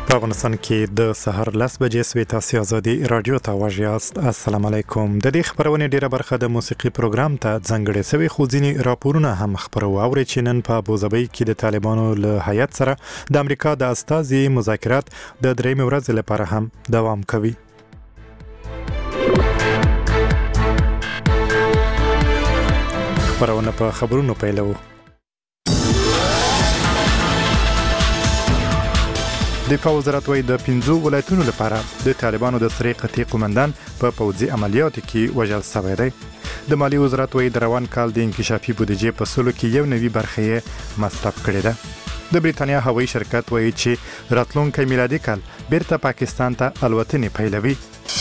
په افغانستان کې د سحر 10 بجې سوي تاسو ازادي رادیو ته واجیاست. السلام علیکم. د دې خبرونه ډیره برخه د موسیقي پروګرام ته ځانګړې سوي خو ځینی راپورونه هم خبرو اوري چې نن په ابوظبي کې د طالبانو له هیئت سره د امریکا د استازي مذاکرات د درېمې ورځې لپاره هم دوام کوي. خبرونه په خبرونو پیلو. دفاع وزارت وايي د 15 ولایتونو لپاره د طالبانو د سری قطعي قومندان په پوځي عملیاتو کې وژل شوی دی. د مالی وزارت وايي د روان کال د انکشافي بودیجې په سلو کې یو نوي برخه یې مصرف کړې ده. د بریتانیا هوایي شرکت وايي چې راتلونکي میلادي کال بیرته پاکستان ته الوتنې پیلوي.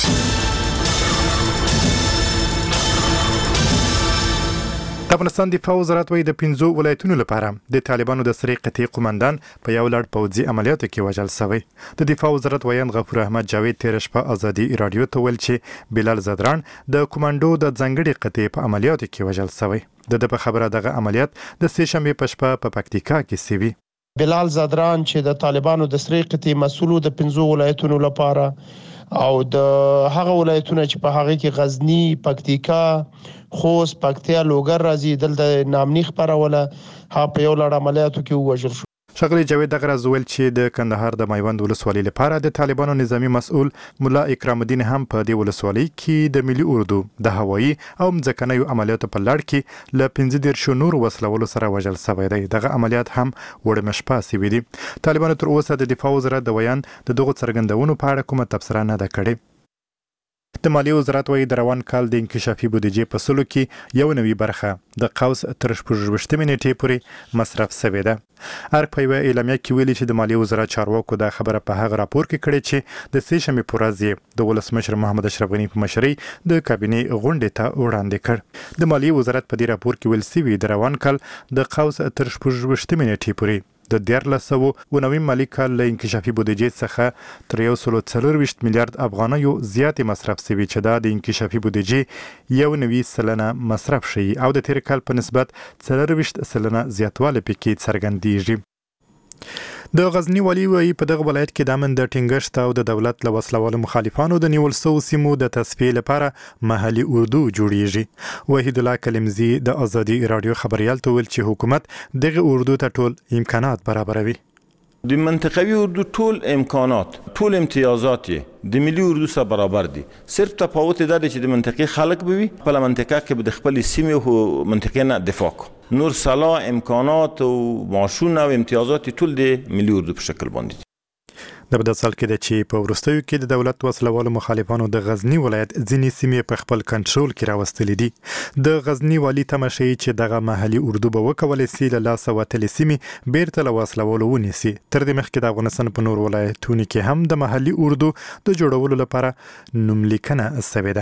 د افغانستان دفاع وزارت وايي د 15 ولایتونو لپاره د طالبانو د سری قطعي قومندان په یو لړ پوځي عملیاتو کې وژل شوی. د دفاع وزارت وایي غفور احمد جاوید تیر شپه ازادي رادیو ته ویل چې بلال زدران د کمانډو د ځنګړي قطعي په عملیاتو کې وژل شوی. د په خبره دغه عملیات د سې شنبه په شپه په پکتیکا کې سوي. بلال زدران چې د طالبانو د سری قطعي مسؤل د 15 ولایتونو لپاره او د هغه ولایتونو چې په هغه کې غزنی، پکتیکا، خوست، پکتیا، لوګر راځي دلته نامني خبروله ها په یو لړ عملیاتو کې وژل شو. ښاغلي جاوید دغه راز ویل چې د کندهار د میوند ولسوالۍ لپاره د طالبانو نظامی مسؤل مولا اکرام الدین هم په دې ولسوالۍ کې د ملي اردو د هوایي او مځکنیو عملیاتو په لړ کې له 15 نور وسلوالو سره وژل شوی دی. دغه عملیات هم وړمه شپه سوي دي. طالبانو تر اوسه د دفاع وزارت د بیان د دغو څرګندونو په اړه کومه تبصره نه ده کړې. د مالی وزارت وايي د روان کال د انکشافي بودیجې په سلو کې یو نوي برخه د قوس تر 28 نیټې پورې مصرف شوې ده. ارګ په یوه اعلامیه کې ویلي چې د مالی وزارت چارواکو دا خبره په هغه راپور کې کړې چې د سې شنبې په ورځ د ولسمشر محمد اشرف غني په مشرۍ د کابینې غونډې ته وړاندې کړ. د مالی وزارت په دې راپور کې ویل شوي د روان کال د قوس تر 28 نیټې پورې د 1490 مالی کال له انکشافي بودیجې څخه تر 140 میلیارډ افغانیو زیات مصرف شوي چې دا د انکشافي بودیجې 1.9% مصرف شي او د تیر کال په نسبت 40% زیاتوالی پکې څرګندېږي. د غزنی والی وايي په دغه ولایت کې د امن د ټینګښت او د دولت له وسلوالو مخالفانو د نیول شوو سیمو د تصفیې لپاره محلي اردو جوړیږي. وحید الله کلمزي د ازادي رادیو خبريال ته ویل چې حکومت دغه اردو ته ټول امکانات برابروي. د منطقوي اردو ټول امکانات ټول امتیازات د ملي اردو سره برابر دي. صرف تفاوت دا دی چې د منطقې خلک به وي په منطقه کې به د خپل سیمې او منطقې نه دفاع کوي. نور سلا امکانات او معاشونه او امتیازات ټول د ملي اردو په شکل باندې. د بدسل کې د چې په ورستیو کې د دولت وسلوالو مخالفانو د غزنی ولایت ځینې سیمې په خپل کنټرول کې راوستلې دي. د غزنی والی تماشي چې دغه محلي اردو به وکولای سي له لاس وتلې سیمې بیرته له وسلوالو ونیسي. تر دې مخکې د افغانستان په نور ولایتونو کې هم د محلي اردو د جوړولو لپاره نوملیکنه شوې ده.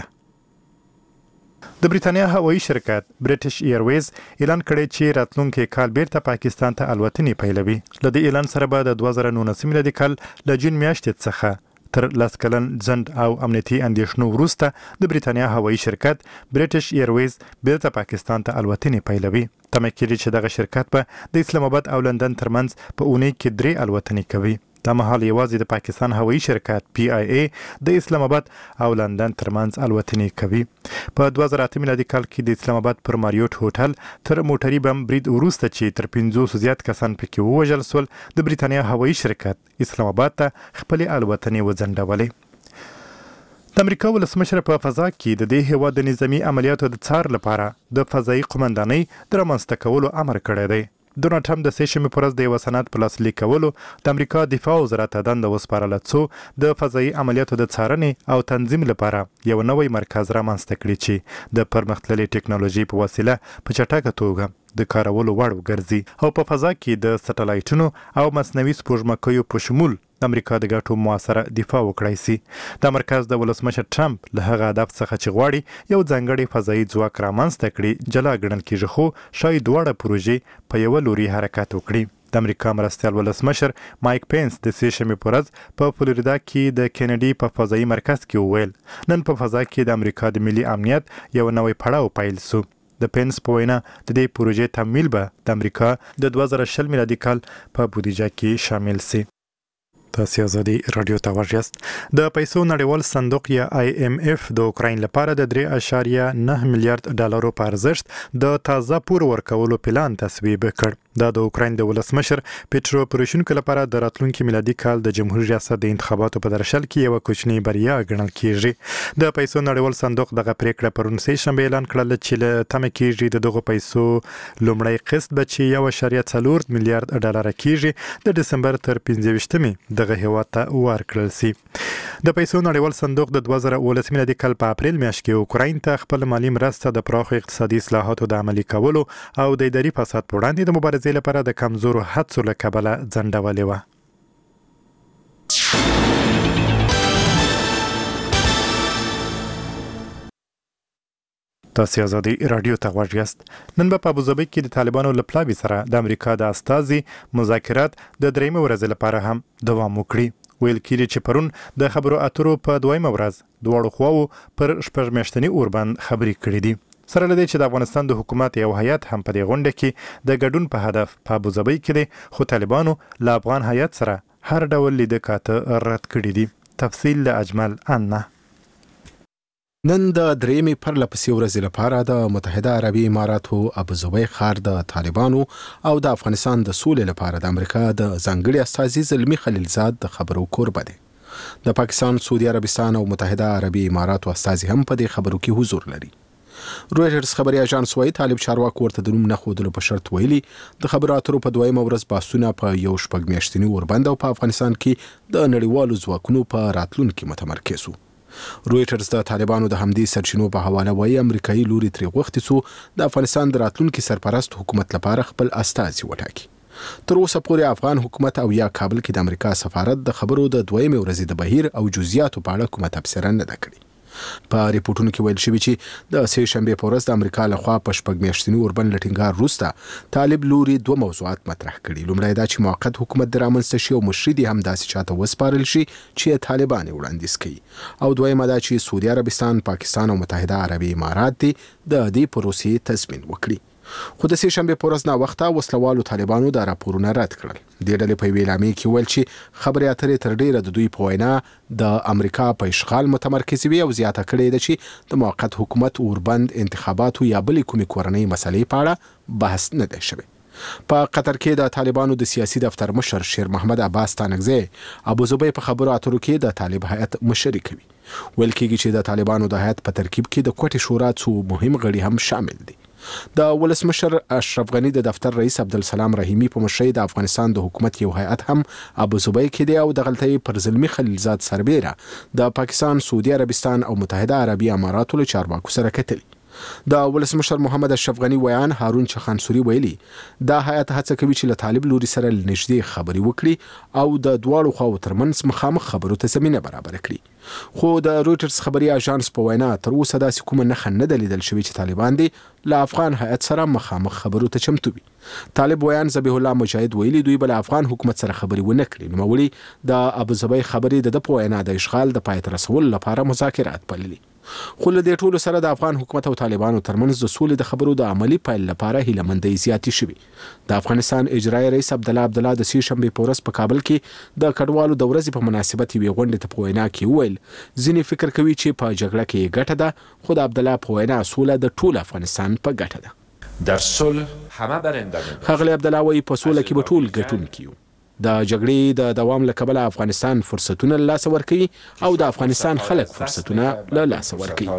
د بریتانیا هوایي شرکت برټش ایرویز اعلان کړی چې راتلونکي کال بیرته پاکستان ته الوتنې پیلوي. له دې اعلان سره به د 2019 میلادي کال له جون میاشتې څخه تر 10 کلن ځنډ او امنیتي اندېښنو وروسته د بریتانیا هوایي شرکت برټش ایرویز بیرته پاکستان ته الوتنې پیلوي. تمه کېږي چې دغه شرکت به د اسلام آباد او لندن ترمنځ په اونۍ کې 3 الوتنې کوي. دا مهال یوازې د پاکستان هوایي شرکت PIA د اسلام آباد او لندن ترمنځ الوتنې کوي. په 2008 میلادي کال کې د اسلام آباد پر ماریوټ هوټل تر موټري بم برید وروسته چې تر 500 زیات کسان پکې ووژل شول د بریتانیا هوایي شرکت اسلام آباد ته خپل الوتنې وځنډولې. د امریکا ولسمشر په فضا کې د دې هیواد د نظامی عملیاتو د څار لپاره د فضایي قومندانۍ د رامنځته کولو امر کړی دی. ډونالډ ټرمپ د سې شنبې په ورځ د یو سند په لاسلیک کولو د امریکا دفاع وزارت ته دنده وسپارله څو د فضایي عملیاتو د څارنې او تنظیم لپاره یو نوی مرکز رامنځته کړي چې د پرمختللې ټکنالوژي په وسیله په چټکه توګه د کارولو وړ وګرځي او په فضا کې د سټلایټونو او مصنوعي سپوږمکیو په شمول د امریکا د ګټو موثره دفاع وکړای شي. دا مرکز د ولسمشر ټرمپ له هغه هدف څخه چې غواړي یو ځانګړی فضایي ځواک رامنځته کړي جلا ګڼل کېږي خو شاید دواړه پروژې په یو لوري حرکت وکړي. د امریکا مرستیال ولسمشر مایک پینس د سې شنبې په ورځ په فلوریدا کې د کینیډي په فضایي مرکز کې وویل نن په فضا کې د امریکا د ملي امنیت یو نوی پړاو پیل شو. د پینس په وینا د دې پروژې تمویل به د امریکا د 2020 میلادي کال په بودیجه کې شامل شي. تاسو ازادي رادیو ته ورجست د پیسو نړیوال صندوق یا IMF د اوکراین لپاره د 3.9 میلیارډ ډالرو په ارزښت د تازه پور ورکولو پلان تصویب کړ. دا د اوکراین د ولسمشر پیټرو پوروشینکو لپاره د راتلونکي میلادي کال د جمهوریت ریاست د انتخاباتو په درشل کې یو کوچنی بریا ګڼل کیږي. د پیسو نړیوال صندوق دغه پریکړه پرون سه شنبه اعلان کړل چې له تمه کیږي دغه پیسو لومړی قسط به چې 1.4 میلیارډ ډالر کیږي د دسمبر تر 15مې دغه هیواد ته ورکړل شي. د پیسو نړیوال صندوق د 2019 میلادي کال په اپریل میاشت کې اوکراین ته خپل مالی مرسته د پراخو اقتصادي اصلاحاتو د عملي کولو او د اداري فساد په وړاندې د مبارزې لپاره د کمزورو هڅو له کبله ځنډولې وه. تاسو ازادي رادیو ته غوږ یاست. نن په ابوظبي کې د طالبانو له پلاوي سره د امریکا د استازي مذاکرات د درېمه ورځ لپاره هم دوام وکړي. ویل کېږي چې پرون د خبرو اترو په دویمه ورځ دواړو خواوو پر شپږ میاشتني اوربند خبرې کړې دي. سره لدی چې د افغانستان د حکومت یو هیئت هم په دې غونډه کې د ګډون په هدف په ابوظبي کې دی، خو طالبانو له افغان هیئت سره هر ډول لیدکاته رد کړي دي. تفصیل له اجمل انا. نن د درېمې پرلپسې ورځې لپاره د متحده عربي اماراتو ابوظبي ښار د طالبانو او د افغانستان د سولې لپاره د امریکا د ځانګړي استازي زلمي خلیلزاد د خبرو کوربه دی. د پاکستان، سعودي عربستان او متحده عربي اماراتو استازي هم په دې خبرو کې حضور لري. رویټرز خبري اژانس وايي طالب چارواکو ورته د نوم نه ښودلو په شرط ویلي د خبرو اترو په دویمه ورځ بحثونه په یو شپږ میاشتني اوربند او په افغانستان کې د نړیوالو ځواکونو په راتلونکي متمرکز وو. رویټرز د طالبانو د همدې سرچینو په حواله وايي امریکایي لوري ترې غوښتي څو د افغانستان د راتلونکي سرپرست حکومت لپاره خپل استازي وټاکي. تر اوسه پورې افغان حکومت او یا کابل کې د امریکا سفارت د خبرو د دویمې ورځې د بهیر او جزئیاتو په اړه کومه تبصره نه ده کړې. په ریپورتونو کې ویل شوی چې د سه شنبه په ورځ د امریکا لخوا په شپږ میاشتني اوربند لټینګار وروسته طالب لوري دوه موضوعات مطرح کړي. لومړی دا چې موقت حکومت د رامنځته شي او مشري هم داسې چاته وسپارل شي چې طالبان وړاندیز کوي، او دویمه دا چې سعودي عربستان، پاکستان او متحده عربي امارات د دې پروسې تضمین وکړي. خو د سه شنبه په ورځ نا وخته وسلوالو طالبانو دا راپورونه رد کړل. د ډلې په ویلامې کې ویل چې خبرې اترې تر ډیره د دوی په وینا د امریکا په اشغال متمرکز وي او زیاته کړې ده چې د موقت حکومت اوربند انتخاباتو یا بلې کومې کورنۍ مسلې په اړه بحث نه دی شوی. په قطر کې د طالبانو د سیاسي دفتر مشر شیر محمد عباس تانکزی ابوظبي په خبرو اترو کې د طالب هیئت مشري کوي. ویل کېږي چې د طالبانو د هیئت په ترکیب کې د کوټې شورا څو مهم غړي هم شامل دي. د ولسمشر اشرف غنی د دفتر رئیس عبدالسلام رحیمی په مشرۍ د افغانستان د حکومت یو هیئت هم ابوظبي کې دی او د غلطۍ پر زلمي خلیلزاد سربیره د پاکستان، سعودي عربستان او متحده عربي اماراتو له چارواکو سره کتلي. د ولسمشر محمد اشرف غنی ویان هارون چخانسوري ویلي دا هیئت هڅه کوي چې له طالب لوري سره نږدې خبرې وکړي او د دواړو خواو ترمنځ مخامخ خبرو ته زمینه برابر کړي. خو د رویټرز خبري اژانس په وینا تر اوسه داسې کومه نښه نه ده لیدل شوې چې طالبان دي له افغان هیئت سره مخامخ خبرو ته چمتو وي. طالب ویان ذبیح الله مجاهد ویلي دوی بل افغان حکومت سره خبرې ونه کړي، نوموړي د ابوظبي خبرې د په وینا د اشغال د پای ته رسولو لپاره مذاکرات بللي. خو له دې ټولو سره د افغان حکومت او طالبانو ترمنځ د سولې د خبرو د عملی پیل لپاره هیلهمندۍ زیاتې شوې. د افغانستان اجرایي رئیس عبدالله د سه شنبې په ورځ په کابل کې د کډوالو د ورځې په مناسبت یوې غونډې ته په وینا کې وویل ځینې فکر کوي چې په جګړه کې ګټه ده، خو د عبدالله په وینا سوله د ټول افغانستان په ګټه ده. در صلح همه برنده می‌باشند. ښاغلی عبدالله وایي په سوله کې به ټول ګټونکي یو. د جګړې د دوام له کبله افغانستان فرصتونه له لاسه ورکوي او د افغانستان خلک فرصتونه له لاسه ورکوي.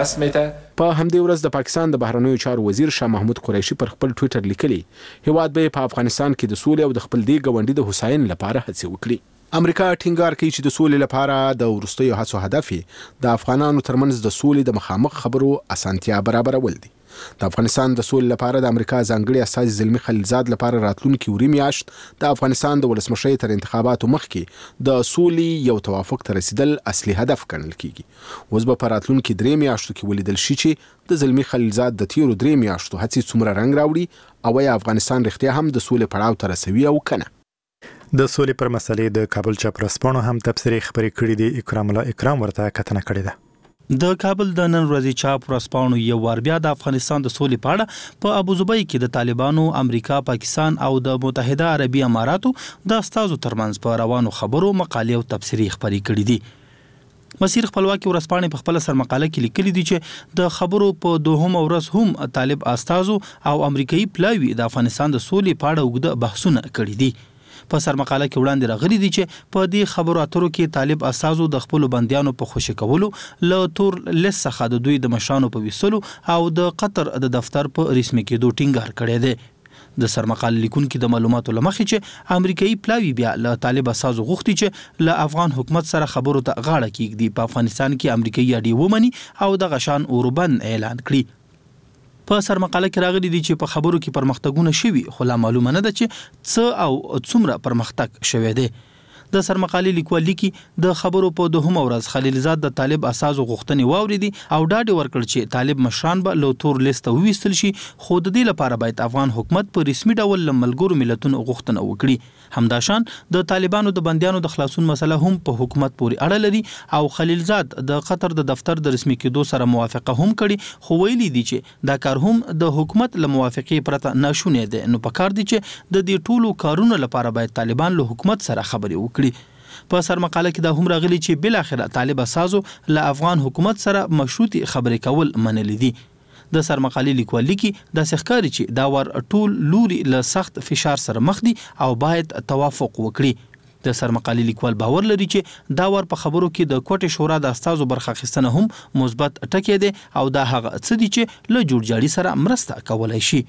په همدې ورځ د پاکستان د بهرنیو چارو وزیر شاه محمود قریشي پر خپل ټویټر لیکلي هیواد به په افغانستان کې د سولې او د خپل دې ګاونډي د هوساینې لپاره هڅې وکړي. امریکا ټینګار کوي چې د سولې لپاره د وروستیو هڅو هدف د افغانانو ترمنځ د سولې د مخامخ خبرو اسانتیا برابرول دي. د افغانستان د سولې لپاره د امریکا ځانګړي استازي زلمي خلیلزاد لپاره راتلونکي وري میاشت د افغانستان د ولسمشرۍ تر انتخاباتو مخکې د سولې یو توافق ته رسیدل اصلي هدف ګڼل کیږي. اوس به په راتلونکي 3 میاشتو کې ولیدل شي چې د زلمي خلیلزاد د تیرو 3 میاشتو هڅې څومره رنګ راوړي او یا افغانستان رښتیا هم د سولې پړاو ته رسوي او کنه. د سولې پر مسلې د کابل چاپرسپانو هم تبصرې خبرې کړې دي. اکرام الله اکرام ورته کتنه کړې ده. د کابل د نن ورځې چاپ ورځپاڼو یو وار بیا د افغانستان د سولې په اړه په ابوظبي کې د طالبانو، امریکا، پاکستان او د متحده عربي اماراتو د استازو ترمنځ په روانو خبرو مقالې او تبصرې خپرې کړې دي. مسیر خپلواکي ورځپاڼې په خپل سرمقاله کې لیکلي دي چې د خبرو په دوهمه ورځ هم طالب استازو او امریکایي پلاوي د افغانستان د سولې په اړه اوږده بحثونه کړي دي. په سرمقاله کې وړاندې راغلي دي چې په دې خبرو اترو کې طالب استازو د خپل بنديانو په خوشي کولو، له تور لیست څخه د دوی د مشرانو په ویسلو او د قطر د دفتر په رسمي کېدو ټینګار کړی دی. د سرمقاله لیکونکو د معلوماتو لمخې چې امریکایي پلاوي بیا له طالب استازو غوښتي چې له افغان حکومت سره خبرو ته غاړه کېږدي، په افغانستان کې امریکایي اډې ومني او د غشان اوربند اعلان کړي. په سرمقاله کې راغلي دي چې په خبرو کې پرمختګونه شوي، خو لا معلومه نه ده چې څه او څومره پرمختګ شوی دی. د سرمقالې لیکوال لیکي د خبرو په دوهمه ورځ خلیلزاد د طالب اساسو غوښتنې واوریدي او ډاډ ورکړ چې طالب مشران به له تور لیست وویستل شي، خو د دې لپاره باید افغان حکومت په رسمي ډول له ملګرو ملتونو غوښتنه وکړي. همداشان د طالبانو د بنديانو د خلاصون مسله هم په حکومت پورې اړه لري او خلیلزاد د قطر د دفتر د رسمي کېدو سره موافقه هم کړي، خو ویلي دي چې دا کار هم د حکومت له موافقې پرته ناشونی دی. نو پکار دي چې د دې ټولو کارونو لپاره باید طالبان له حکومت سره خبرې وکړي. په سرمقاله کې دا هم راغلي چې بل اخر طالب اساسو له افغان حکومت سره مشروطي خبرې کول منلي دي. د سرمقالې لیکوال لیکي د سخکاري چې دا ور ټول لوري له سخت فشار سره مخ دي او باید توافق وکړي. د سرمقالې لیکوال باور لري چې دا ور په خبرو کې د کوټه شورا د استازو برخه اخیستنه هم مثبت ټکی دی او دا هغه څه دي چې له جوړجاړي سره مرسته کولای شي.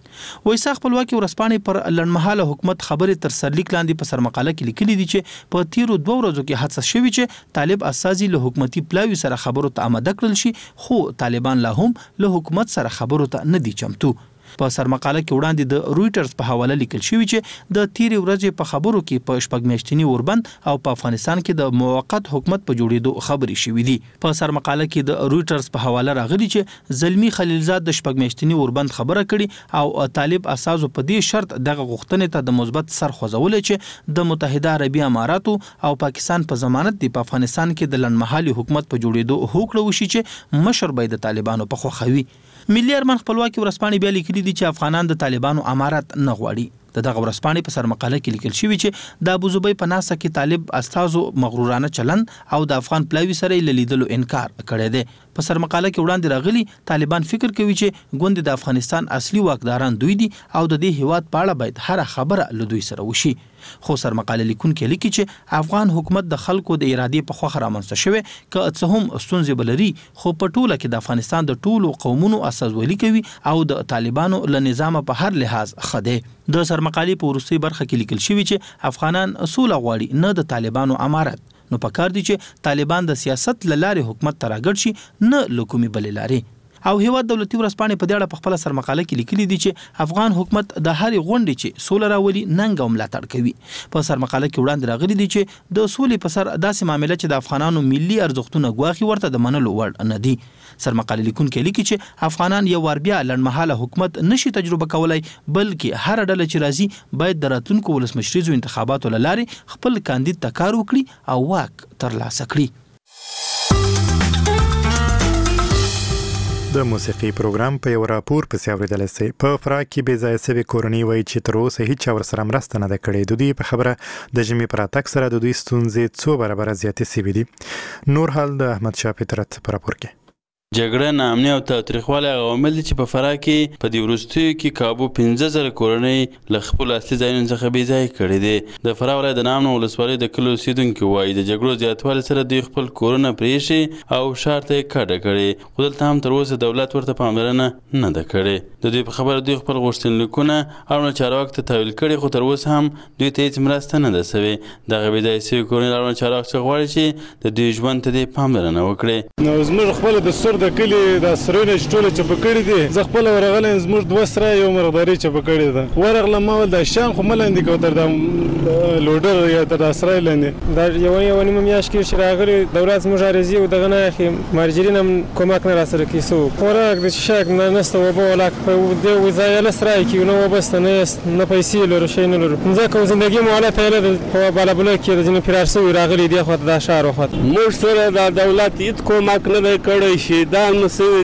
وایسا خپلواکي ورځپاڼې پر لنډمهاله حکومت خبرې تر سرلیک لاندې په سرمقاله کې لیکلي دي چې په تیرو 2 ورځو کې هڅه شوې چې طالب اساسي له حکومتي پلاوي سره خبرو ته آماده کړل شي، خو طالبان لا هم له حکومت سره خبرو ته نه دي چمتو. په سرمقاله کې وړاندې د رويټرز په حواله لیکل شوی چې د تیرې ورځې په خبرو کې په شپږ میاشتنی اوربند او په افغانستان کې د موقت حکومت په جوړېدو خبرې شوې دي. په سرمقاله کې د رويټرز په حواله راغلي چې زلمی خلیلزاد د شپږ میاشتنی اوربند خبره کړي او طالب اساسو په دې شرط دغه غوښتنې ته د مثبت سر خوځول چې د متحده عربي اماراتو او پاکستان په ضمانت دی په افغانستان کې د لنډمهالي حکومت په جوړېدو هوکړه وشي چې مشر به د طالبانو په خوخوي. ملي ارمان خپلواکي ورځپاڼې بیا لیکلي دي چې افغانان د طالبانو امارات نه غواړي. دغه ورځپاڼې په سرمقاله کې لیکل شوی چې د ابوظبي په ناسه کې طالب استازو مغرورانه چلند او د افغان پلاوي سره لیدلو انکار کړی دی. په سرمقاله کې وړاندې راغلي طالبان فکر کوي چې ګوند د افغانستان اصلي واکداران دوی دي او د دې هیواد په اړه باید هر خبره له دوی سره وشي. خو سرمقاله لیکونکي لیکي چې افغان حکومت د خلکو د ارادې په خوخه رامنځته شوی که څه هم ستونزې بلري، خو په ټوله کې د افغانستان د ټولو قومونو استازولي کوي او د طالبانو له نظام په هر لحاظ خده. د سرمقالې په وروستي برخه کې لیکل شوی چې افغانان سوله غواړي، نه د طالبانو امارت. نو پکار دي چې طالبان د سیاست لاره حکومت تراګړ شي، نه لکومي بل لاري. او هیواد دولتي ورځپاڼې په دې اړه په خپل سرمقاله کې لیکلي دي چې افغان حکومت د هرې غونډې چې سوله راولي ننګ او ملاتړ کوي. په سرمقاله کې وړاندې راغلي دي چې د سولې په سر داسې معاملې چې د افغانانو ملي ارزښتونه ګواخي ورته د منلو وړ نه دي. سرمقاله لیکونکي لیکي چې افغانان یو ور بیا لنډمهاله حکومت نشي تجربه کولای، بلکې هر ډله چې راځي باید د راتلونکو ولسمشریزو انتخاباتو لارې خپل کاندید ته کار وکړي او واک ترلاسه کړي. د موسیقي پروګرام په یو راپور پسې اوریدل سي په فراه کې بې ځای سوي کورنۍ وایي چې تر اوسه هیڅ ورسره مرسته نه ده کړې. د دوی په خبره د ژمي پر راتګ سره د دوی ستونزې څو برابره زیاتې سوي دي. نور حال د احمد شاه فطرت په راپور کې. جګړه، ناامني او تاوتریخوالی هغه عوامل دي چې په فراه کې په دې وروستیو کې کابو 15,000 کورنۍ له خپلو اصلي ځایونو څخه بې ځایه کړي دي. د فراه ولایت د نامنو ولسوالۍ د کلیو اوسېدونکي وایي د جګړو زیاتوالي سره دوی خپل کورونه پرېښي او ښار ته یې کډه کړې، خو دلته هم تر اوسه دولت ورته پاملرنه نه ده کړې. د دوی په خبره دوی خپل غوښتنلیکونه اړوند چارواکو ته تحویل کړي، خو تر اوسه هم دوی ته هېڅ مرسته نه ده سوې. دغه بې ځایه سوي کورنۍ له اړوند چارواکو څخه غواړي چې د دوی ژوند ته دې پاملرنه وکړي. نو زموږ خپله د سترګو د کلی د سرونه چې ټوله چپه کړي دي زه خپل ورغلی زموږ دوه سره یو مرغداري چپه کړې ده ورغلم ما ول د شام خو مه لاندې کوه تر د لوډر یا تر د سرای لاندې دا یوه نیمه میاشت کې چې راغلي دولت زموږ عریضې او دغه نه اخلي مهاجرین هم کومک نه راسره کوي څوک خوراک د څښاک نشته اوبه ولاک په دې وځایله سرای کې نه اوبه شته نه پیسې لرو شی نه لرو ځکه زندګي مو حالت یې په بالابلو کې د ځینې فرار شوي راغلي دې خواته دا ښار وخواته موږ سره د دولت هېڅ کومک نه دی کړی شي دا نو